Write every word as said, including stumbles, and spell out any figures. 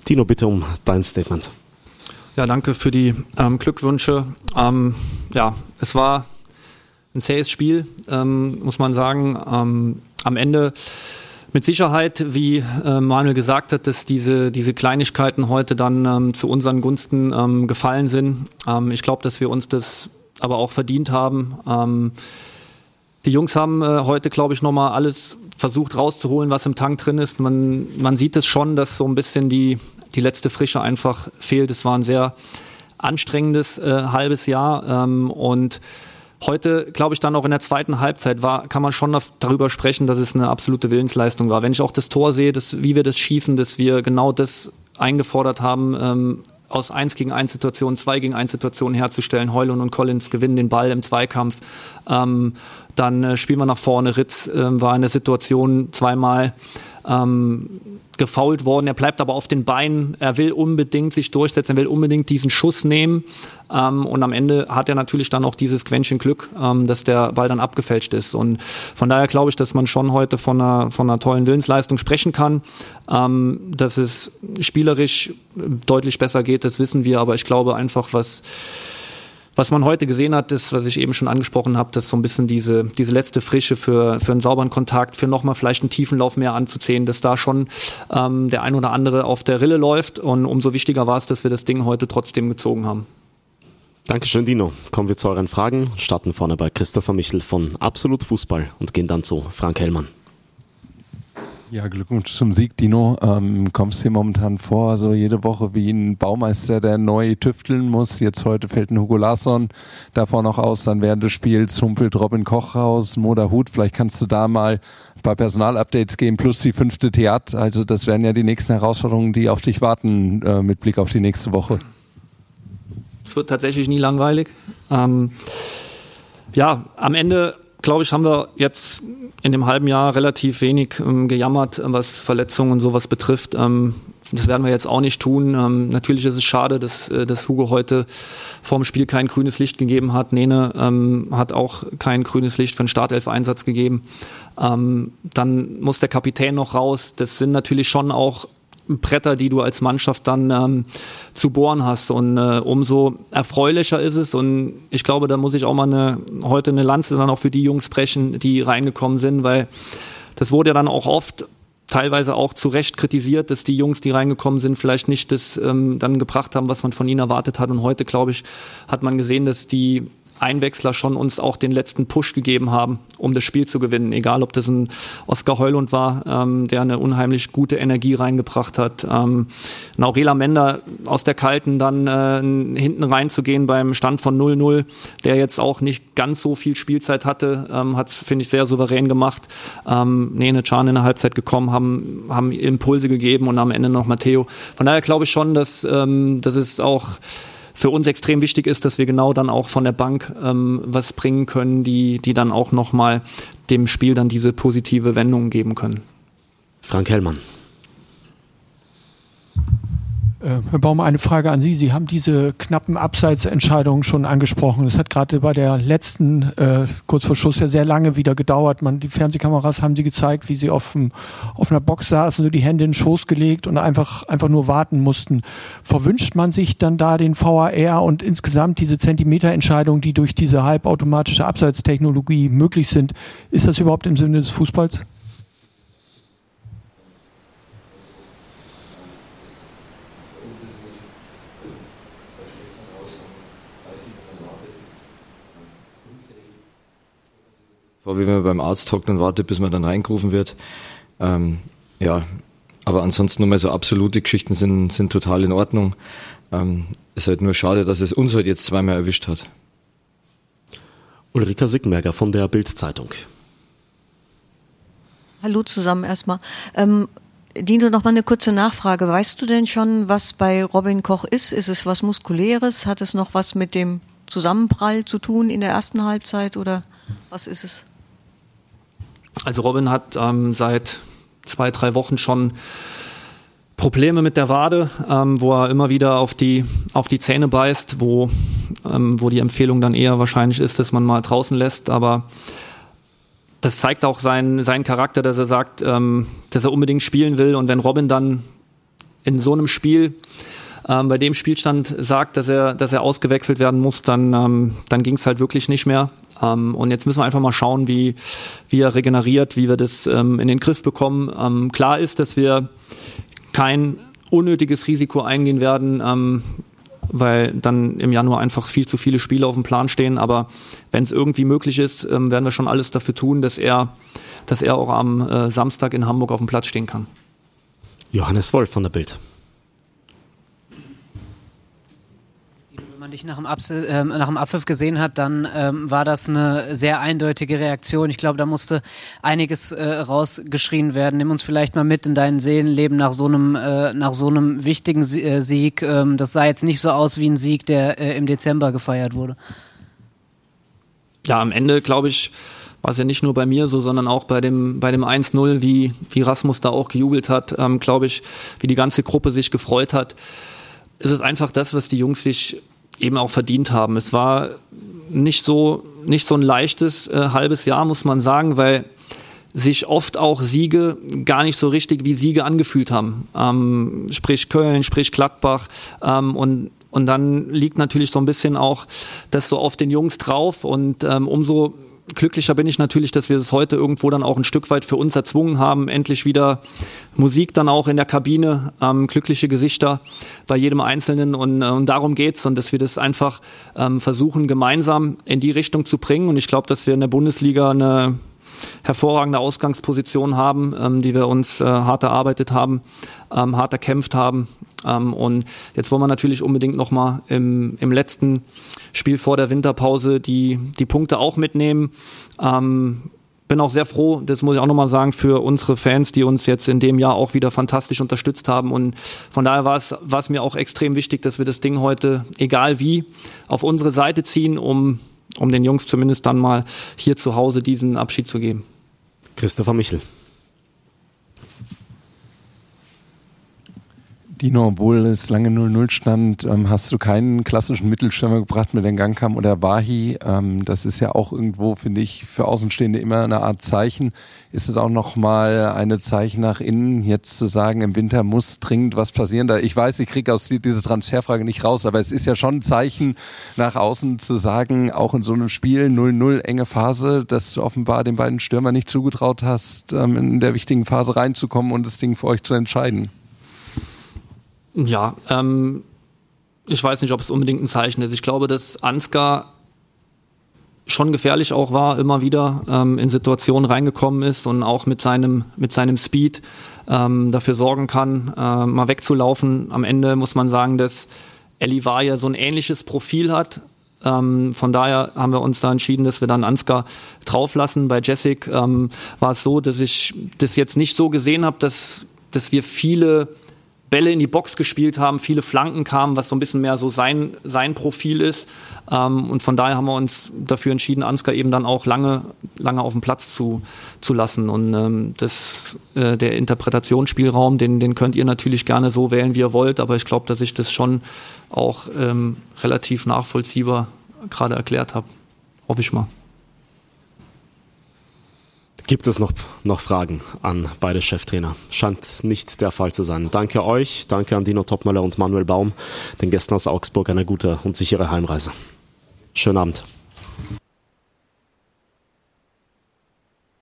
Dino, bitte um dein Statement. Ja, danke für die ähm, Glückwünsche. Ähm, ja, es war ein zähes Spiel, ähm, muss man sagen. Ähm, am Ende mit Sicherheit, wie äh, Manuel gesagt hat, dass diese, diese Kleinigkeiten heute dann ähm, zu unseren Gunsten ähm, gefallen sind. Ähm, ich glaube, dass wir uns das aber auch verdient haben. Ähm, die Jungs haben äh, heute, glaube ich, nochmal alles versucht rauszuholen, was im Tank drin ist. Man, man sieht es schon, dass so ein bisschen die, die letzte Frische einfach fehlt. Es war ein sehr anstrengendes äh, halbes Jahr ähm, und heute, glaube ich, dann auch in der zweiten Halbzeit war, kann man schon darüber sprechen, dass es eine absolute Willensleistung war. Wenn ich auch das Tor sehe, dass, wie wir das schießen, dass wir genau das eingefordert haben, ähm, aus eins gegen eins Situationen, zwei gegen eins Situationen herzustellen. Heulund und Collins gewinnen den Ball im Zweikampf. Ähm, dann äh, spielen wir nach vorne. Ritz äh, war in der Situation zweimal ähm, gefoult worden. Er bleibt aber auf den Beinen. Er will unbedingt sich durchsetzen. Er will unbedingt diesen Schuss nehmen. Ähm, und am Ende hat er natürlich dann auch dieses Quäntchen Glück, ähm, dass der Ball dann abgefälscht ist. Und von daher glaube ich, dass man schon heute von einer, von einer tollen Willensleistung sprechen kann. Ähm, dass es spielerisch deutlich besser geht, das wissen wir. Aber ich glaube einfach, was Was man heute gesehen hat, ist, was ich eben schon angesprochen habe, dass so ein bisschen diese, diese letzte Frische für, für einen sauberen Kontakt, für nochmal vielleicht einen Tiefenlauf mehr anzuziehen, dass da schon ähm, der ein oder andere auf der Rille läuft. Und umso wichtiger war es, dass wir das Ding heute trotzdem gezogen haben. Dankeschön, Dino. Kommen wir zu euren Fragen. Starten vorne bei Christopher Michel von Absolut Fußball und gehen dann zu Frank Hellmann. Ja, Glückwunsch zum Sieg, Dino. Ähm, kommst hier momentan vor, so jede Woche wie ein Baumeister, der neu tüfteln muss. Jetzt heute fällt ein Hugo Larsson davor noch aus. Dann während des Spiels humpelt Robin Koch raus, Moda Hut. Vielleicht kannst du da mal ein paar Personalupdates geben, plus die fünfte Theat. Also das wären ja die nächsten Herausforderungen, die auf dich warten, äh, mit Blick auf die nächste Woche. Es wird tatsächlich nie langweilig. Ähm, ja, am Ende, glaube ich, haben wir jetzt in dem halben Jahr relativ wenig ähm, gejammert, was Verletzungen und sowas betrifft. Ähm, das werden wir jetzt auch nicht tun. Ähm, natürlich ist es schade, dass, äh, dass Hugo heute vorm Spiel kein grünes Licht gegeben hat. Nene ähm, hat auch kein grünes Licht für einen Startelf-Einsatz gegeben. Ähm, dann muss der Kapitän noch raus. Das sind natürlich schon auch Bretter, die du als Mannschaft dann ähm, zu bohren hast, und äh, umso erfreulicher ist es, und ich glaube, da muss ich auch mal eine, heute eine Lanze dann auch für die Jungs brechen, die reingekommen sind, weil das wurde ja dann auch oft teilweise auch zu Recht kritisiert, dass die Jungs, die reingekommen sind, vielleicht nicht das ähm, dann gebracht haben, was man von ihnen erwartet hat, und heute, glaube ich, hat man gesehen, dass die Einwechsler schon uns auch den letzten Push gegeben haben, um das Spiel zu gewinnen. Egal, ob das ein Oskar Heulund war, ähm, der eine unheimlich gute Energie reingebracht hat. Ähm, ein Aurela Mender aus der Kalten dann äh, hinten reinzugehen beim Stand von null null, der jetzt auch nicht ganz so viel Spielzeit hatte, ähm, hat es, finde ich, sehr souverän gemacht. Ähm, Nene Can in der Halbzeit gekommen, haben, haben Impulse gegeben und am Ende noch Matteo. Von daher glaube ich schon, dass, ähm, dass es auch für uns extrem wichtig ist, dass wir genau dann auch von der Bank ähm, was bringen können, die, die dann auch nochmal dem Spiel dann diese positive Wendung geben können. Frank Hellmann. Herr Baumann, eine Frage an Sie. Sie haben diese knappen Abseitsentscheidungen schon angesprochen. Es hat gerade bei der letzten, äh, kurz vor Schluss, ja sehr lange wieder gedauert. Man, die Fernsehkameras haben Sie gezeigt, wie Sie auf, dem, auf einer Box saßen, so die Hände in den Schoß gelegt und einfach, einfach nur warten mussten. Verwünscht man sich dann da den V A R und insgesamt diese Zentimeterentscheidungen, die durch diese halbautomatische Abseitstechnologie möglich sind? Ist das überhaupt im Sinne des Fußballs? Wie man beim Arzt hockt und wartet, bis man dann reingerufen wird. Ähm, ja, aber ansonsten nur mal so absolute Geschichten sind, sind total in Ordnung. Ähm, es ist halt nur schade, dass es uns halt jetzt zweimal erwischt hat. Ulrika Sickenberger von der Bild-Zeitung. Hallo zusammen erstmal. Ähm, Dino, noch mal eine kurze Nachfrage. Weißt du denn schon, was bei Robin Koch ist? Ist es was Muskuläres? Hat es noch was mit dem Zusammenprall zu tun in der ersten Halbzeit oder was ist es? Also Robin hat ähm, seit zwei, drei Wochen schon Probleme mit der Wade, ähm, wo er immer wieder auf die, auf die Zähne beißt, wo, ähm, wo die Empfehlung dann eher wahrscheinlich ist, dass man mal draußen lässt. Aber das zeigt auch seinen, seinen Charakter, dass er sagt, ähm, dass er unbedingt spielen will. Und wenn Robin dann in so einem Spiel ähm, bei dem Spielstand sagt, dass er, dass er ausgewechselt werden muss, dann, ähm, dann ging es halt wirklich nicht mehr. Ähm, und jetzt müssen wir einfach mal schauen, wie, wie er regeneriert, wie wir das ähm, in den Griff bekommen. Ähm, klar ist, dass wir kein unnötiges Risiko eingehen werden, ähm, weil dann im Januar einfach viel zu viele Spiele auf dem Plan stehen. Aber wenn es irgendwie möglich ist, ähm, werden wir schon alles dafür tun, dass er, dass er auch am äh, Samstag in Hamburg auf dem Platz stehen kann. Johannes Wolf von der Bild. Wenn man dich nach dem, Abs- äh, nach dem Abpfiff gesehen hat, dann ähm, war das eine sehr eindeutige Reaktion. Ich glaube, da musste einiges äh, rausgeschrien werden. Nimm uns vielleicht mal mit in dein Seelenleben nach so einem, äh, nach so einem wichtigen Sie- äh, Sieg. Ähm, das sah jetzt nicht so aus wie ein Sieg, der äh, im Dezember gefeiert wurde. Ja, am Ende, glaube ich, war es ja nicht nur bei mir so, sondern auch bei dem, bei dem eins null, wie, wie Rasmus da auch gejubelt hat, ähm, glaube ich, wie die ganze Gruppe sich gefreut hat. Es ist einfach das, was die Jungs sich eben auch verdient haben. Es war nicht so, nicht so ein leichtes äh, halbes Jahr, muss man sagen, weil sich oft auch Siege gar nicht so richtig wie Siege angefühlt haben. Ähm, sprich Köln, sprich Gladbach. Ähm, und, und dann liegt natürlich so ein bisschen auch das so auf den Jungs drauf. Und ähm, umso glücklicher bin ich natürlich, dass wir es heute irgendwo dann auch ein Stück weit für uns erzwungen haben. Endlich wieder Musik dann auch in der Kabine, ähm, glückliche Gesichter bei jedem Einzelnen und, äh, und darum geht's und dass wir das einfach ähm, versuchen, gemeinsam in die Richtung zu bringen. Und ich glaube, dass wir in der Bundesliga eine hervorragende Ausgangsposition haben, ähm, die wir uns äh, hart erarbeitet haben, ähm, hart erkämpft haben. Ähm, und jetzt wollen wir natürlich unbedingt nochmal im, im letzten Spiel vor der Winterpause die, die Punkte auch mitnehmen. Ähm, bin auch sehr froh, das muss ich auch nochmal sagen, für unsere Fans, die uns jetzt in dem Jahr auch wieder fantastisch unterstützt haben. Und von daher war es, war es mir auch extrem wichtig, dass wir das Ding heute, egal wie, auf unsere Seite ziehen, um um den Jungs zumindest dann mal hier zu Hause diesen Abschied zu geben. Christopher Michel. Dino, obwohl es lange null null stand, ähm, hast du keinen klassischen Mittelstürmer gebracht mit Ngangam oder Wahi. Ähm, das ist ja auch irgendwo, finde ich, für Außenstehende immer eine Art Zeichen. Ist es auch nochmal eine Zeichen nach innen, jetzt zu sagen, im Winter muss dringend was passieren? Da, ich weiß, ich kriege aus die, diese Transferfrage nicht raus, aber es ist ja schon ein Zeichen nach außen zu sagen, auch in so einem Spiel null null, enge Phase, dass du offenbar den beiden Stürmern nicht zugetraut hast, ähm, in der wichtigen Phase reinzukommen und das Ding für euch zu entscheiden. Ja, ähm, ich weiß nicht, ob es unbedingt ein Zeichen ist. Ich glaube, dass Ansgar schon gefährlich auch war, immer wieder ähm, in Situationen reingekommen ist und auch mit seinem mit seinem Speed ähm, dafür sorgen kann, äh, mal wegzulaufen. Am Ende muss man sagen, dass Eli Wahi so ein ähnliches Profil hat. Ähm, von daher haben wir uns da entschieden, dass wir dann Ansgar drauflassen. Bei Jessic ähm, war es so, dass ich das jetzt nicht so gesehen habe, dass dass wir viele Bälle in die Box gespielt haben, viele Flanken kamen, was so ein bisschen mehr so sein, sein Profil ist. Ähm, und von daher haben wir uns dafür entschieden, Ansgar eben dann auch lange, lange auf dem Platz zu, zu lassen. Und ähm, das, äh, der Interpretationsspielraum, den, den könnt ihr natürlich gerne so wählen, wie ihr wollt. Aber ich glaube, dass ich das schon auch ähm, relativ nachvollziehbar gerade erklärt habe. Hoffe ich mal. Gibt es noch, noch Fragen an beide Cheftrainer? Scheint nicht der Fall zu sein. Danke euch, danke an Dino Topmöller und Manuel Baum, den Gästen aus Augsburg eine gute und sichere Heimreise. Schönen Abend.